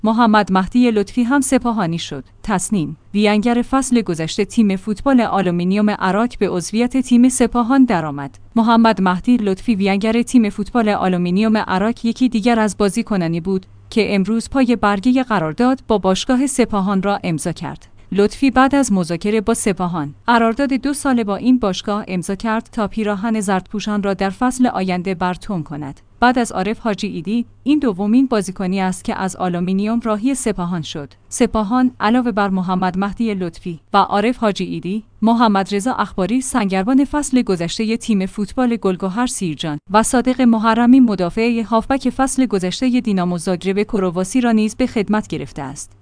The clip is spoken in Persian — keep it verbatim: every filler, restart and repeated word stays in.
محمد مهدی لطفی هم سپاهانی شد. تصنیم: وینگر فصل گذشته تیم فوتبال آلومینیوم عراق به عضویت تیم سپاهان درآمد. محمد مهدی لطفی وینگر تیم فوتبال آلومینیوم عراق یکی دیگر از بازیکنانی بود که امروز پای برگه قرارداد با باشگاه سپاهان را امضا کرد. لطفی بعد از مذاکره با سپاهان قرارداد دو ساله با این باشگاه امضا کرد تا پیراهن زردپوشان را در فصل آینده برتون کند. بعد از عارف حاجی ایدی، این دومین بازیکنی است که از آلومینیوم راهی سپاهان شد. سپاهان علاوه بر محمد مهدی لطفی و عارف حاجی ایدی، محمد رضا اخباری سنگربان فصل گذشته تیم فوتبال گلگهر سیرجان و صادق محرمی مدافع هافبک فصل گذشته دینامو زاگرب کرواسی را نیز به خدمت گرفته است.